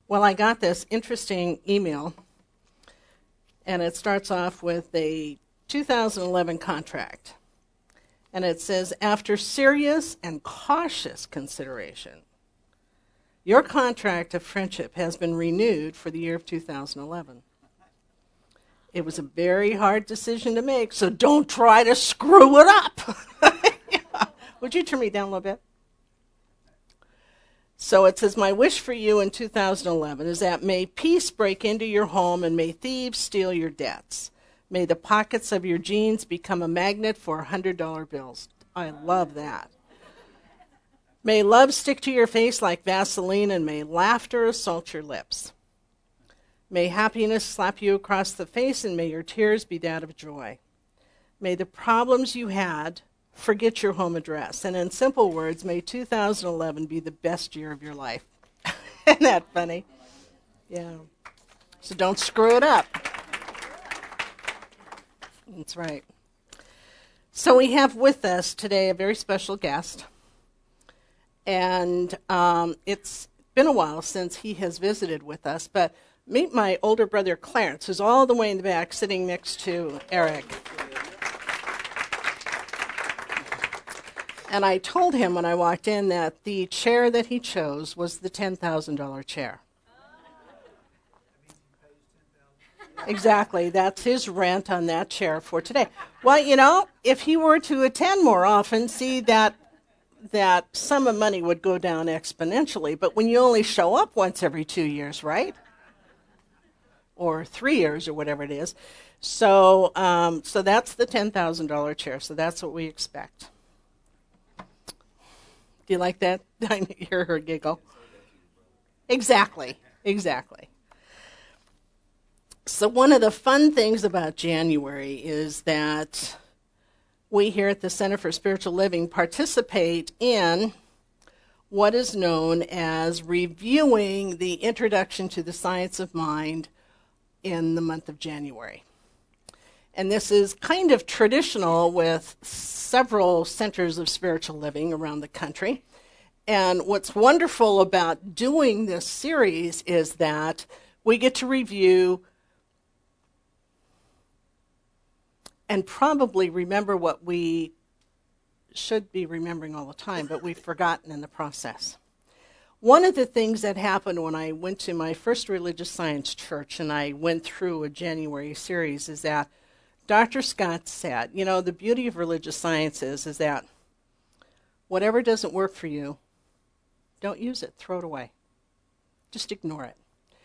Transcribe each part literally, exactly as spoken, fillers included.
Well, I got this interesting email, and it starts off with a two thousand eleven contract. And it says, after serious and cautious consideration, your contract of friendship has been renewed for the year of two thousand eleven. It was a very hard decision to make, so don't try to screw it up. Yeah. Would you turn me down a little bit? So it says, my wish for you in two thousand eleven is that may peace break into your home and may thieves steal your debts. May the pockets of your jeans become a magnet for one hundred dollar bills. I love that. May love stick to your face like Vaseline, and may laughter assault your lips. May happiness slap you across the face, and may your tears be that of joy. May the problems you had forget your home address. And in simple words, may two thousand eleven be the best year of your life. Isn't that funny? Yeah. So don't screw it up. That's right. So we have with us today a very special guest. And um, it's been a while since he has visited with us. But meet my older brother, Clarence, who's all the way in the back sitting next to Eric. And I told him when I walked in that the chair that he chose was the ten thousand dollar chair. Exactly. That's his rent on that chair for today. Well, you know, if he were to attend more often, see that that sum of money would go down exponentially. But when you only show up once every two years, right? Or three years or whatever it is. So, um, so that's the ten thousand dollar chair. So that's what we expect. Do you like that? I hear her giggle. Exactly, exactly. So one of the fun things about January is that we here at the Center for Spiritual Living participate in what is known as reviewing the Introduction to the Science of Mind in the month of January. And this is kind of traditional with several centers of spiritual living around the country. And what's wonderful about doing this series is that we get to review and probably remember what we should be remembering all the time, but we've forgotten in the process. One of the things that happened when I went to my first religious science church and I went through a January series is that Doctor Scott said, you know, the beauty of religious science is, is that whatever doesn't work for you, don't use it, throw it away. Just ignore it.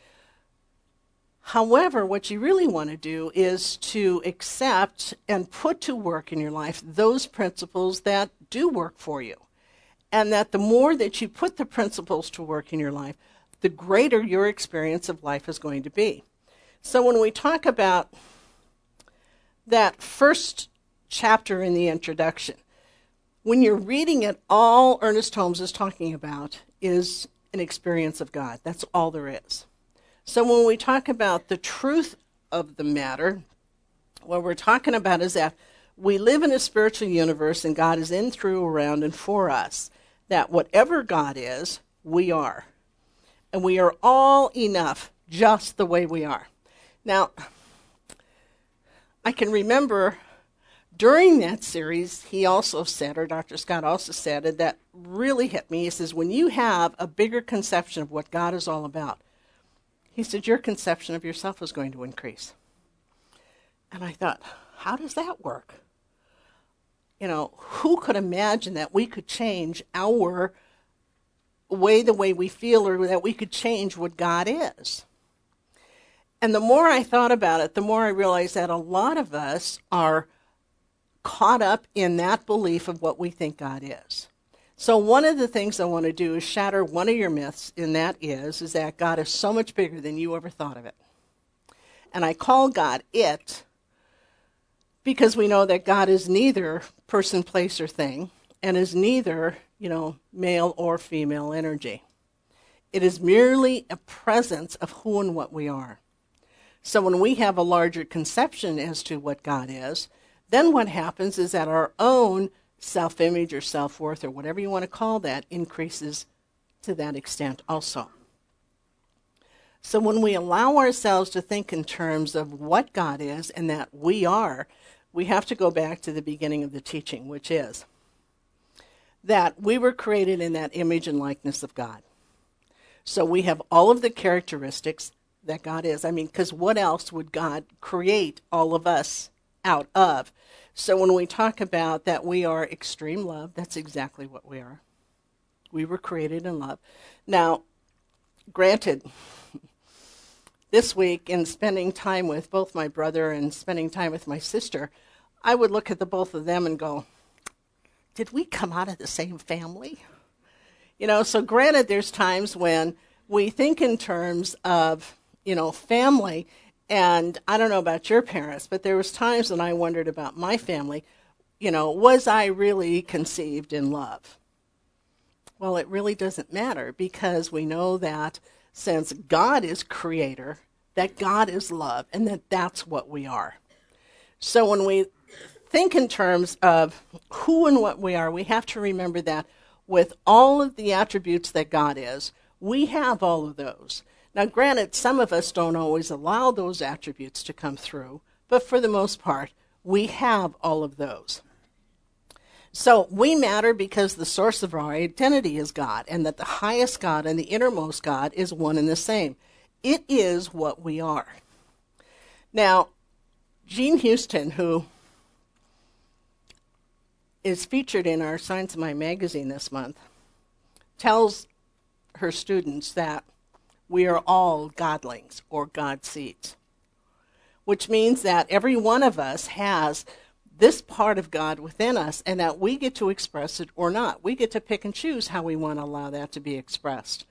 However, what you really want to do is to accept and put to work in your life those principles that do work for you. And that the more that you put the principles to work in your life, the greater your experience of life is going to be. So when we talk about that first chapter in the introduction, when you're reading it, all Ernest Holmes is talking about is an experience of God. That's all there is. So when we talk about the truth of the matter, what we're talking about is that we live in a spiritual universe and God is in, through, around, and for us. That whatever God is, we are. And we are all enough just the way we are. Now, I can remember during that series, he also said, or Doctor Scott also said, and that really hit me. He says, when you have a bigger conception of what God is all about, he said, your conception of yourself is going to increase. And I thought, how does that work? You know, who could imagine that we could change our way, the way we feel, or that we could change what God is? And the more I thought about it, the more I realized that a lot of us are caught up in that belief of what we think God is. So one of the things I want to do is shatter one of your myths, and that is, is that God is so much bigger than you ever thought of it. And I call God it because we know that God is neither person, place, or thing, and is neither, you know, male or female energy. It is merely a presence of who and what we are. So when we have a larger conception as to what God is, then what happens is that our own self-image or self-worth, or whatever you want to call that, increases to that extent also. So when we allow ourselves to think in terms of what God is and that we are, we have to go back to the beginning of the teaching, which is that we were created in that image and likeness of God. So we have all of the characteristics that God is. I mean, because what else would God create all of us out of? So when we talk about that we are extreme love, that's exactly what we are. We were created in love. Now, granted, this week in spending time with both my brother and spending time with my sister, I would look at the both of them and go, did we come out of the same family? You know, so granted, there's times when we think in terms of, you know, family, and I don't know about your parents, but there was times when I wondered about my family, you know, was I really conceived in love? Well, it really doesn't matter, because we know that since God is creator, that God is love, and that that's what we are. So when we think in terms of who and what we are, we have to remember that with all of the attributes that God is, we have all of those. Now, granted, some of us don't always allow those attributes to come through, but for the most part, we have all of those. So we matter because the source of our identity is God, and that the highest God and the innermost God is one and the same. It is what we are. Now, Jean Houston, who is featured in our Science of Mind magazine this month, tells her students that we are all godlings, or God seeds, which means that every one of us has this part of God within us, and that we get to express it or not. We get to pick and choose how we want to allow that to be expressed.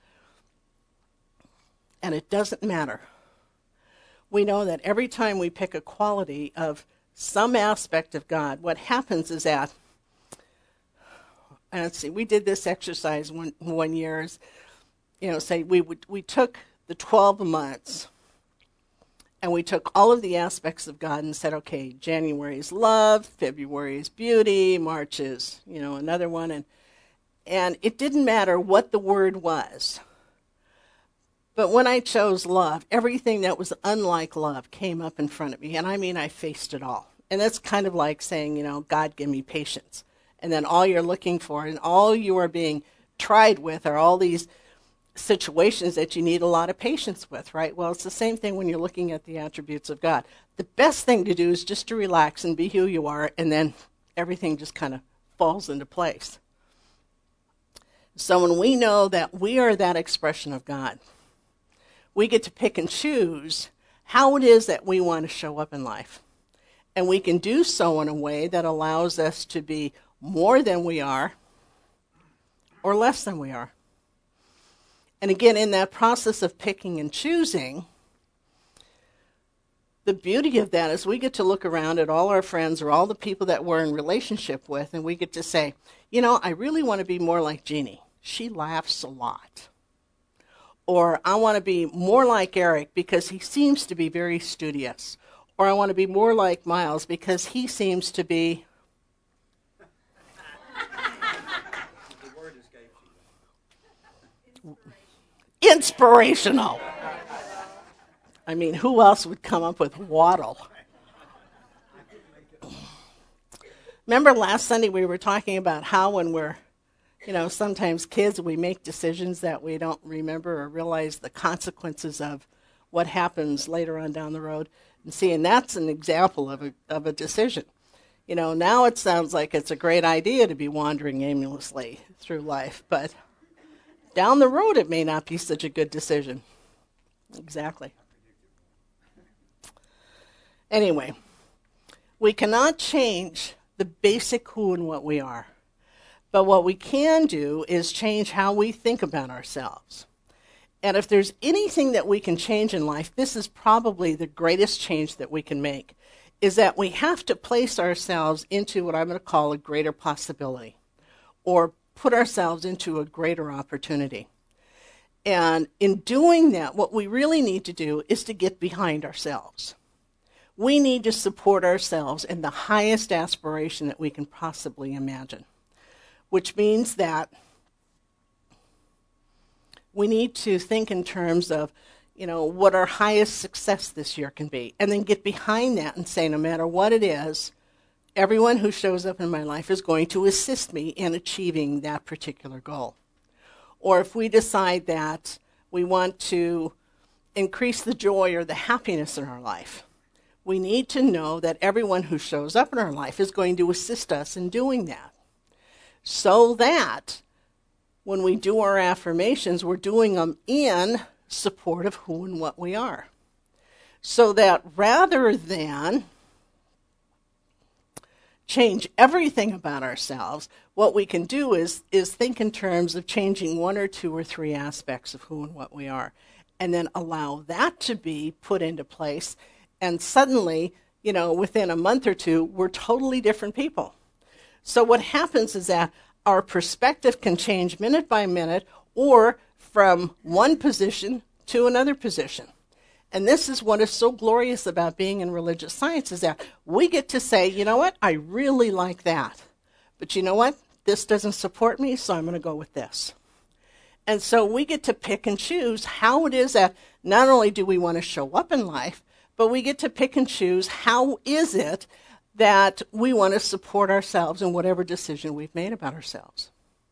And it doesn't matter. We know that every time we pick a quality of some aspect of God, what happens is that, and let's see, we did this exercise one, one year, you know, say we would, we took the twelve months and we took all of the aspects of God and said, okay, January is love, February is beauty, March is, you know, another one. And, and it didn't matter what the word was. But when I chose love, everything that was unlike love came up in front of me. And I mean, I faced it all. And that's kind of like saying, you know, God, give me patience. And then all you're looking for and all you are being tried with are all these situations that you need a lot of patience with, right? Well, it's the same thing when you're looking at the attributes of God. The best thing to do is just to relax and be who you are, and then everything just kind of falls into place. So when we know that we are that expression of God, we get to pick and choose how it is that we want to show up in life. And we can do so in a way that allows us to be more than we are or less than we are. And again, in that process of picking and choosing, the beauty of that is we get to look around at all our friends or all the people that we're in relationship with, and we get to say, you know, I really want to be more like Jeannie. She laughs a lot. Or I want to be more like Eric because he seems to be very studious. Or I want to be more like Miles because he seems to be... inspirational. I mean, who else would come up with waddle? Remember last Sunday we were talking about how when we're, you know, sometimes kids, we make decisions that we don't remember or realize the consequences of what happens later on down the road. And see, and that's an example of a of a decision. You know, now it sounds like it's a great idea to be wandering aimlessly through life, but down the road, it may not be such a good decision. Exactly. Anyway, we cannot change the basic who and what we are. But what we can do is change how we think about ourselves. And if there's anything that we can change in life, this is probably the greatest change that we can make, is that we have to place ourselves into what I'm going to call a greater possibility, or put ourselves into a greater opportunity. And in doing that, what we really need to do is to get behind ourselves. We need to support ourselves in the highest aspiration that we can possibly imagine, which means that we need to think in terms of, you know, what our highest success this year can be. And then get behind that and say, no matter what it is, everyone who shows up in my life is going to assist me in achieving that particular goal. Or if we decide that we want to increase the joy or the happiness in our life, we need to know that everyone who shows up in our life is going to assist us in doing that. So that when we do our affirmations, we're doing them in support of who and what we are. So that rather than change everything about ourselves, what we can do is, is think in terms of changing one or two or three aspects of who and what we are, and then allow that to be put into place. And suddenly, you know, within a month or two, we're totally different people. So what happens is that our perspective can change minute by minute, or from one position to another position. And this is what is so glorious about being in religious science, is that we get to say, you know what, I really like that. But you know what, this doesn't support me, so I'm going to go with this. And so we get to pick and choose how it is that not only do we want to show up in life, but we get to pick and choose how is it that we want to support ourselves in whatever decision we've made about ourselves.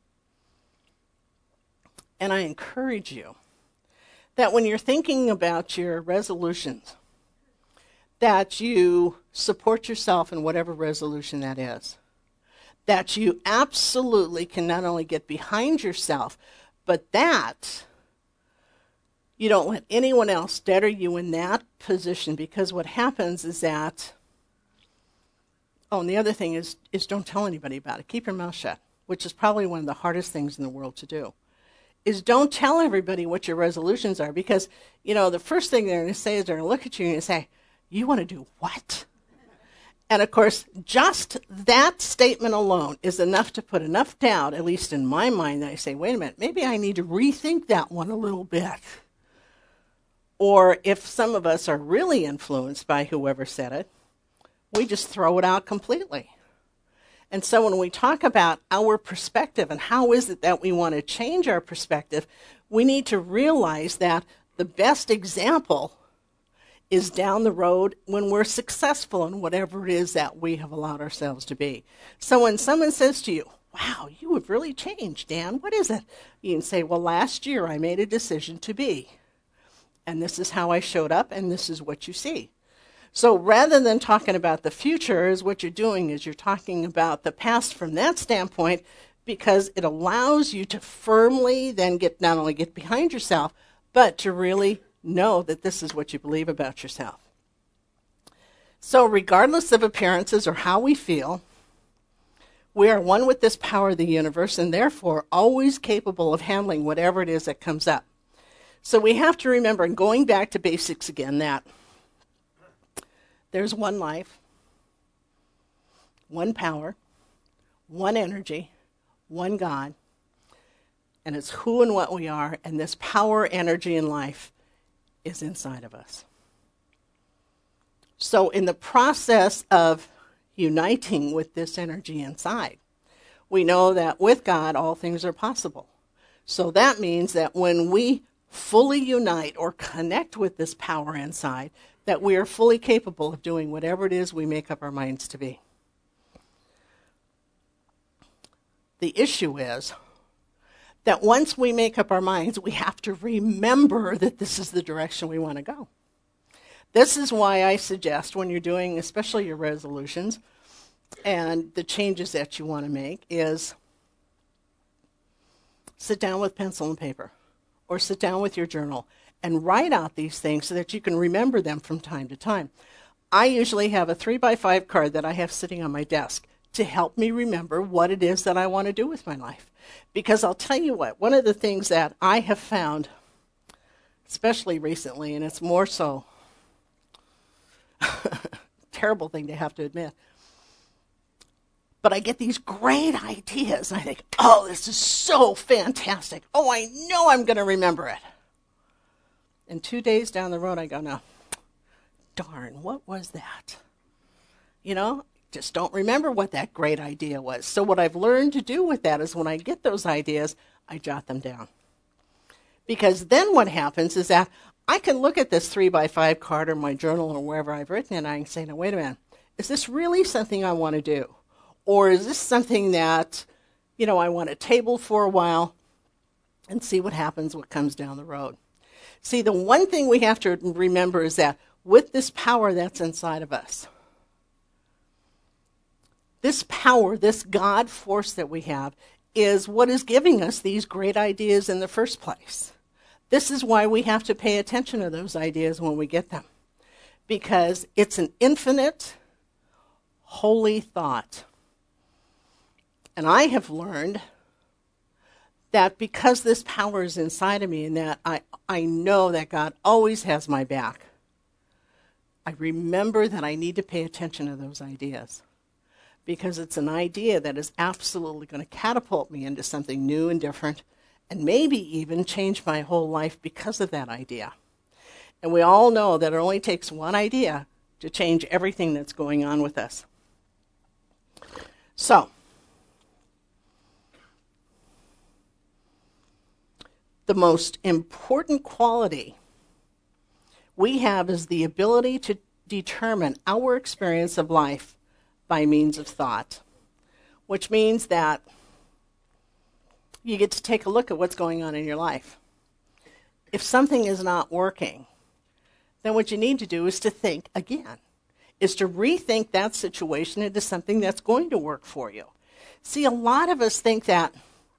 And I encourage you that when you're thinking about your resolutions, that you support yourself in whatever resolution that is. That you absolutely can not only get behind yourself, but that you don't let anyone else steer you in that position, because what happens is that, oh, and the other thing is, is don't tell anybody about it. Keep your mouth shut, which is probably one of the hardest things in the world to do. Is don't tell everybody what your resolutions are, because, you know, the first thing they're going to say is they're going to look at you and say, you want to do what? And, of course, just that statement alone is enough to put enough doubt, at least in my mind, that I say, wait a minute, maybe I need to rethink that one a little bit. Or if some of us are really influenced by whoever said it, we just throw it out completely. And so when we talk about our perspective and how is it that we want to change our perspective, we need to realize that the best example is down the road when we're successful in whatever it is that we have allowed ourselves to be. So when someone says to you, wow, you have really changed, Dan, what is it? You can say, well, last year I made a decision to be. And this is how I showed up, and this is what you see. So rather than talking about the future, is what you're doing is you're talking about the past from that standpoint, because it allows you to firmly then get not only get behind yourself, but to really know that this is what you believe about yourself. So regardless of appearances or how we feel, we are one with this power of the universe, and therefore always capable of handling whatever it is that comes up. So we have to remember, and going back to basics again, that there's one life, one power, one energy, one God, and it's who and what we are, and this power, energy, and life is inside of us. So in the process of uniting with this energy inside, we know that with God, all things are possible. So that means that when we fully unite or connect with this power inside, that we are fully capable of doing whatever it is we make up our minds to be. The issue is that once we make up our minds, we have to remember that this is the direction we want to go. This is why I suggest when you're doing, especially your resolutions and the changes that you want to make, is sit down with pencil and paper, or sit down with your journal and write out these things so that you can remember them from time to time. I usually have a three by five card that I have sitting on my desk to help me remember what it is that I want to do with my life. Because I'll tell you what, one of the things that I have found, especially recently, and it's more so terrible thing to have to admit, but I get these great ideas, and I think, oh, this is so fantastic. Oh, I know I'm going to remember it. And two days down the road, I go, no, darn, what was that? You know, just don't remember what that great idea was. So what I've learned to do with that is when I get those ideas, I jot them down. Because then what happens is that I can look at this three by five card or my journal or wherever I've written it, and I can say, now, wait a minute, is this really something I want to do? Or is this something that, you know, I want to table for a while and see what happens, what comes down the road? See, the one thing we have to remember is that with this power that's inside of us, this power, this God force that we have, is what is giving us these great ideas in the first place. This is why we have to pay attention to those ideas when we get them, because it's an infinite, holy thought. And I have learned that because this power is inside of me and that I, I know that God always has my back, I remember that I need to pay attention to those ideas, because it's an idea that is absolutely going to catapult me into something new and different, and maybe even change my whole life because of that idea. And we all know that it only takes one idea to change everything that's going on with us. So, the most important quality we have is the ability to determine our experience of life by means of thought, which means that you get to take a look at what's going on in your life. If something is not working, then what you need to do is to think again, is to rethink that situation into something that's going to work for you. See, a lot of us think that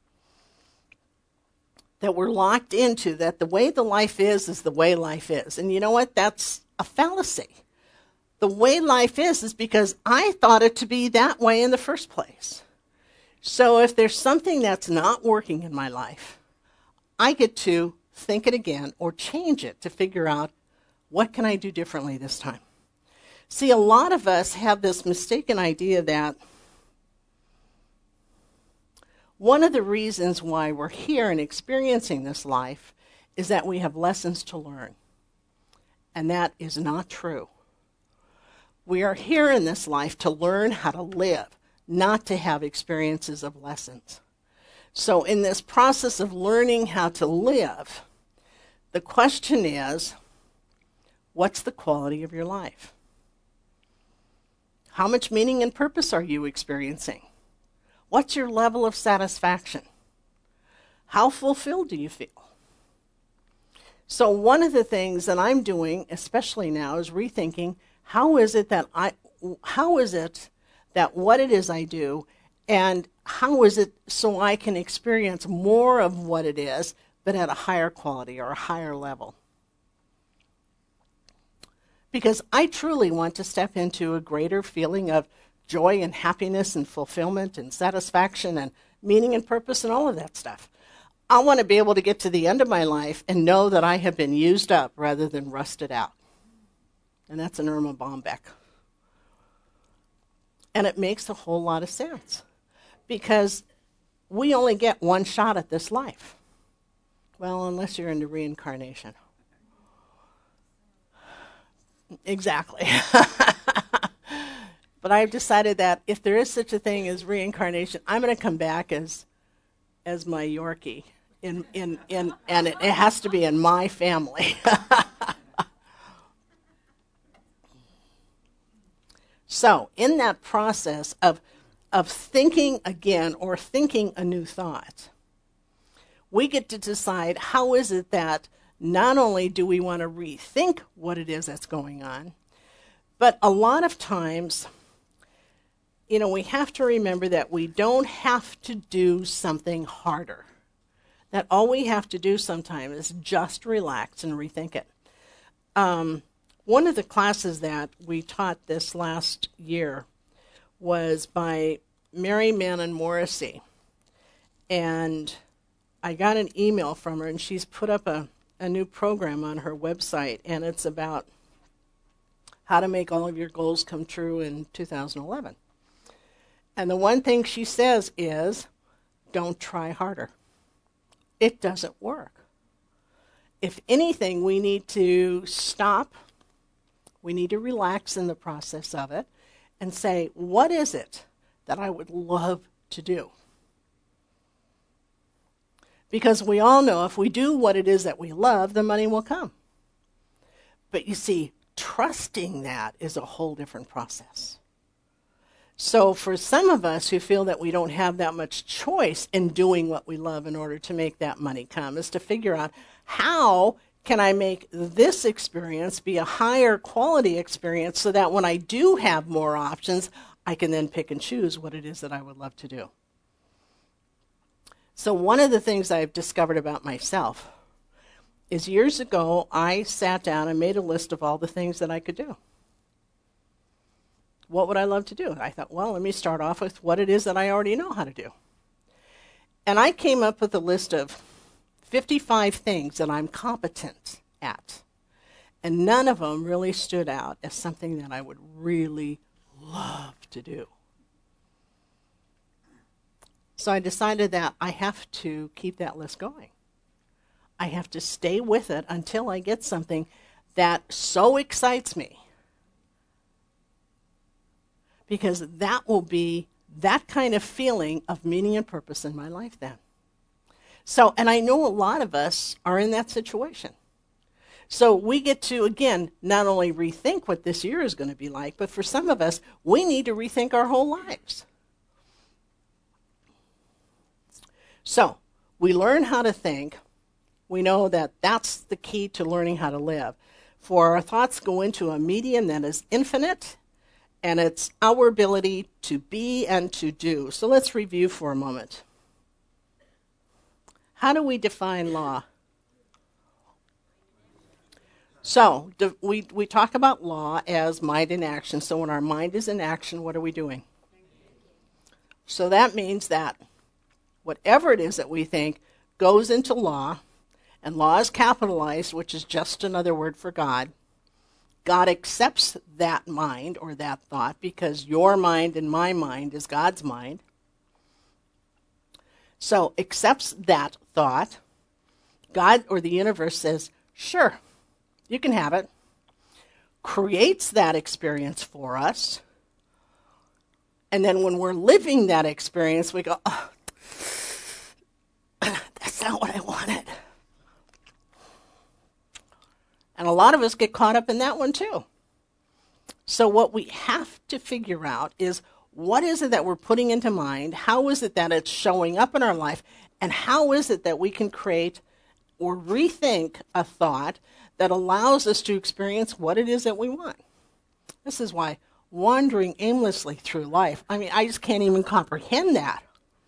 that we're locked into, that the way the life is is the way life is. And you know what? That's a fallacy. The way life is is because I thought it to be that way in the first place. So if there's something that's not working in my life, I get to think it again or change it to figure out, what can I do differently this time? See, a lot of us have this mistaken idea that one of the reasons why we're here and experiencing this life is that we have lessons to learn. And that is not true. We are here in this life to learn how to live, not to have experiences of lessons. So in this process of learning how to live, the question is, what's the quality of your life? How much meaning and purpose are you experiencing? What's your level of satisfaction? How fulfilled do you feel? So one of the things that I'm doing, especially now, is rethinking, how is it that I, how is it that what it is I do, and how is it so I can experience more of what it is, but at a higher quality or a higher level? Because I truly want to step into a greater feeling of joy and happiness and fulfillment and satisfaction and meaning and purpose and all of that stuff. I want to be able to get to the end of my life and know that I have been used up rather than rusted out. And that's an Erma Bombeck. And it makes a whole lot of sense, because we only get one shot at this life. Well, unless you're into reincarnation. Exactly. But I've decided that if there is such a thing as reincarnation, I'm going to come back as as my Yorkie, in in in, and it, it has to be in my family. So, in that process of of thinking again or thinking a new thought, we get to decide, how is it that not only do we want to rethink what it is that's going on, but a lot of times, you know, we have to remember that we don't have to do something harder. That all we have to do sometimes is just relax and rethink it. Um, one of the classes that we taught this last year was by Mary Manon Morrissey. And I got an email from her, and she's put up a, a new program on her website, and it's about how to make all of your goals come true in two thousand eleven. And the one thing she says is, don't try harder. It doesn't work. If anything, we need to stop. We need to relax in the process of it and say, what is it that I would love to do? Because we all know if we do what it is that we love, the money will come. But you see, trusting that is a whole different process. So for some of us who feel that we don't have that much choice in doing what we love in order to make that money come, is to figure out, how can I make this experience be a higher quality experience so that when I do have more options, I can then pick and choose what it is that I would love to do. So one of the things I've discovered about myself is years ago, I sat down and made a list of all the things that I could do. What would I love to do? I thought, well, let me start off with what it is that I already know how to do. And I came up with a list of fifty-five things that I'm competent at. And none of them really stood out as something that I would really love to do. So I decided that I have to keep that list going. I have to stay with it until I get something that so excites me. Because that will be that kind of feeling of meaning and purpose in my life then. So, and I know a lot of us are in that situation. So we get to, again, not only rethink what this year is going to be like, but for some of us, we need to rethink our whole lives. So we learn how to think. We know that that's the key to learning how to live. For our thoughts go into a medium that is infinite, and it's our ability to be and to do. So let's review for a moment. How do we define law? So we, we talk about law as mind in action. So when our mind is in action, what are we doing? So that means that whatever it is that we think goes into law, and law is capitalized, which is just another word for God. God accepts that mind or that thought because your mind and my mind is God's mind. So accepts that thought. God or the universe says, sure, you can have it. Creates that experience for us. And then when we're living that experience, we go, oh, that's not what I wanted. And a lot of us get caught up in that one too. So what we have to figure out is, what is it that we're putting into mind? How is it that it's showing up in our life? And how is it that we can create or rethink a thought that allows us to experience what it is that we want? This is why wandering aimlessly through life, I mean, I just can't even comprehend that.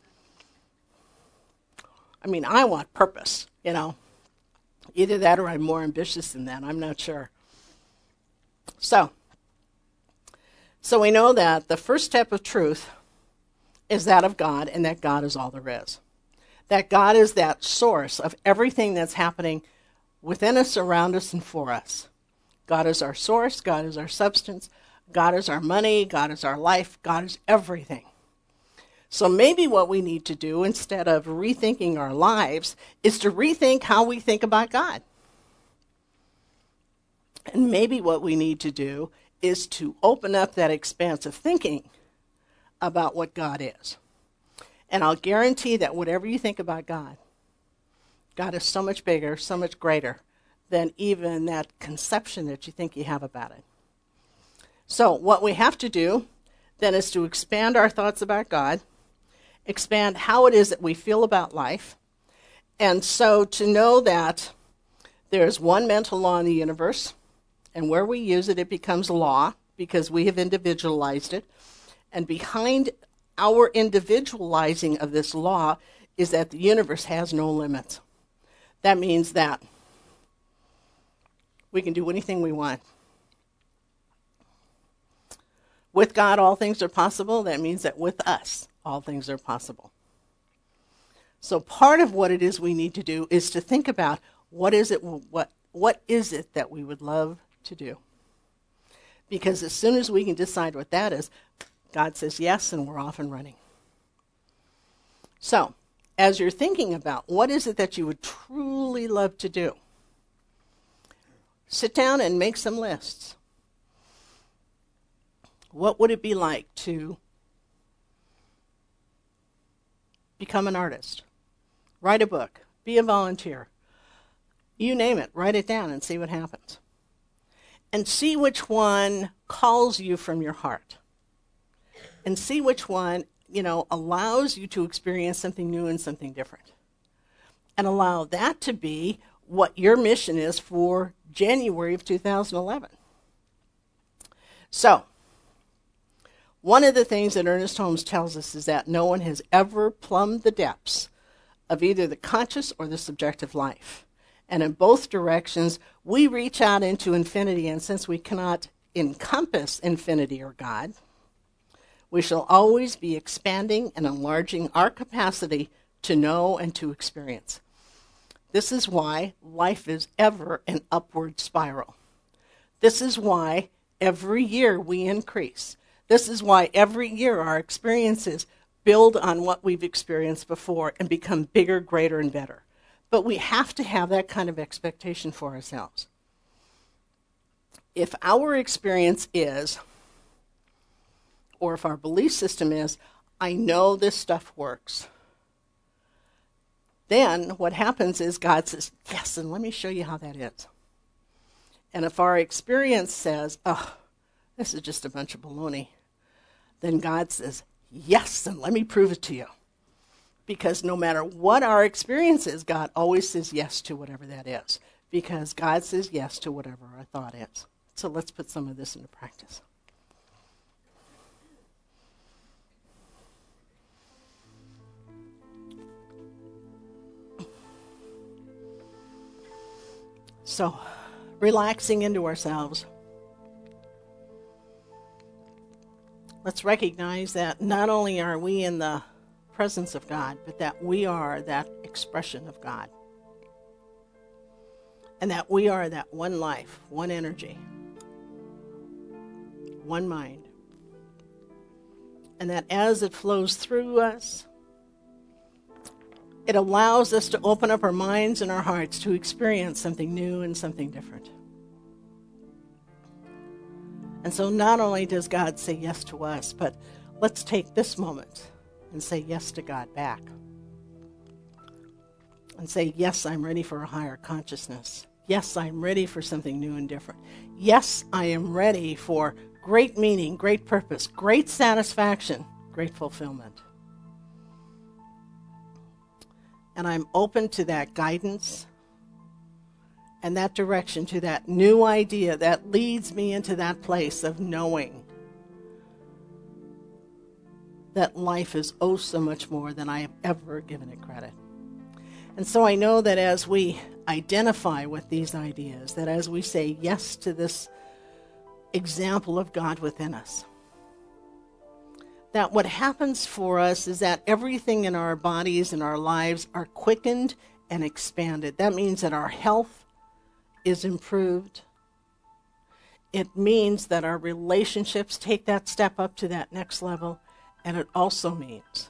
I mean, I want purpose, you know. Either that or I'm more ambitious than that. I'm not sure. So, so we know that the first step of truth is that of God, and that God is all there is. That God is that source of everything that's happening within us, around us, and for us. God is our source. God is our substance. God is our money. God is our life. God is everything. So maybe what we need to do, instead of rethinking our lives, is to rethink how we think about God. And maybe what we need to do is to open up that expanse of thinking about what God is. And I'll guarantee that whatever you think about God, God is so much bigger, so much greater than even that conception that you think you have about it. So what we have to do then is to expand our thoughts about God, expand how it is that we feel about life. And so to know that there's one mental law in the universe, and where we use it, it becomes law because we have individualized it. And behind our individualizing of this law is that the universe has no limits. That means that we can do anything we want. With God, all things are possible. That means that with us, all things are possible. So part of what it is we need to do is to think about what is it what what is it that we would love to do. Because as soon as we can decide what that is, God says yes, and we're off and running. So, as you're thinking about what is it that you would truly love to do, sit down and make some lists. What would it be like to become an artist, write a book, be a volunteer? You name it, write it down and see what happens. and see which one calls you from your heart. And see which one, you know, allows you to experience something new and something different. And allow that to be what your mission is for January of two thousand eleven. So, one of the things that Ernest Holmes tells us is that no one has ever plumbed the depths of either the conscious or the subjective life. And in both directions, we reach out into infinity, and since we cannot encompass infinity or God, we shall always be expanding and enlarging our capacity to know and to experience. This is why life is ever an upward spiral. This is why every year we increase. This is why every year our experiences build on what we've experienced before and become bigger, greater, and better. But we have to have that kind of expectation for ourselves. If our experience is, or if our belief system is, I know this stuff works, then what happens is God says, yes, and let me show you how that is. And if our experience says, oh, this is just a bunch of baloney, then God says, yes, and let me prove it to you. Because no matter what our experience is, God always says yes to whatever that is. Because God says yes to whatever our thought is. So let's put some of this into practice. So, relaxing into ourselves. Let's recognize that not only are we in the presence of God, but that we are that expression of God. And that we are that one life, one energy, one mind. And that as it flows through us, it allows us to open up our minds and our hearts to experience something new and something different. And so not only does God say yes to us, but let's take this moment and say yes to God back. And say, yes, I'm ready for a higher consciousness. Yes, I'm ready for something new and different. Yes, I am ready for great meaning, great purpose, great satisfaction, great fulfillment. And I'm open to that guidance and that direction, to that new idea that leads me into that place of knowing that life is oh so much more than I have ever given it credit. And so I know that as we identify with these ideas, that as we say yes to this example of God within us, that what happens for us is that everything in our bodies and our lives are quickened and expanded. That means that our health is improved. It means that our relationships take that step up to that next level. And it also means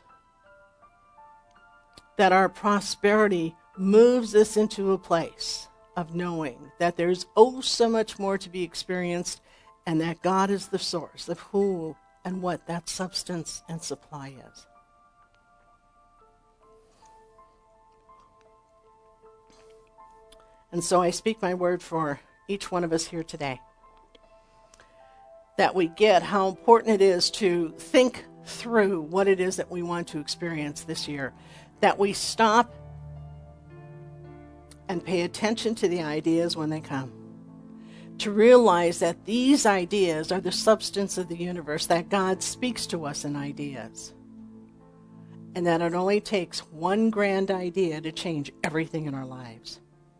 that our prosperity moves us into a place of knowing that there's oh so much more to be experienced, and that God is the source of who and what that substance and supply is. And so I speak my word for each one of us here today, that we get how important it is to think through what it is that we want to experience this year, that we stop and pay attention to the ideas when they come, to realize that these ideas are the substance of the universe, that God speaks to us in ideas, and that it only takes one grand idea to change everything in our lives.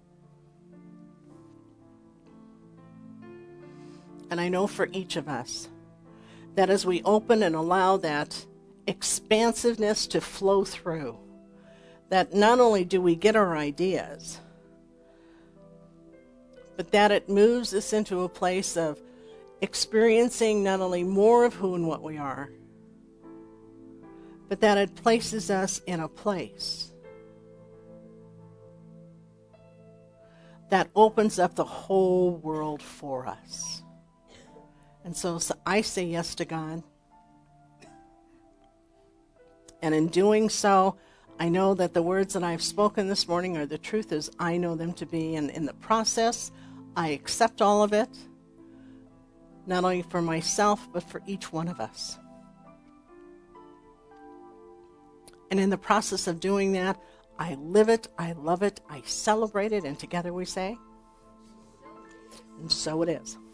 And I know for each of us that as we open and allow that expansiveness to flow through, that not only do we get our ideas, but that it moves us into a place of experiencing not only more of who and what we are, but that it places us in a place that opens up the whole world for us. And so, so I say yes to God. And in doing so, I know that the words that I've spoken this morning are the truth as I know them to be. And in the process, I accept all of it. not only for myself, but for each one of us. And in the process of doing that, I live it, I love it, I celebrate it, and together we say, and so it is.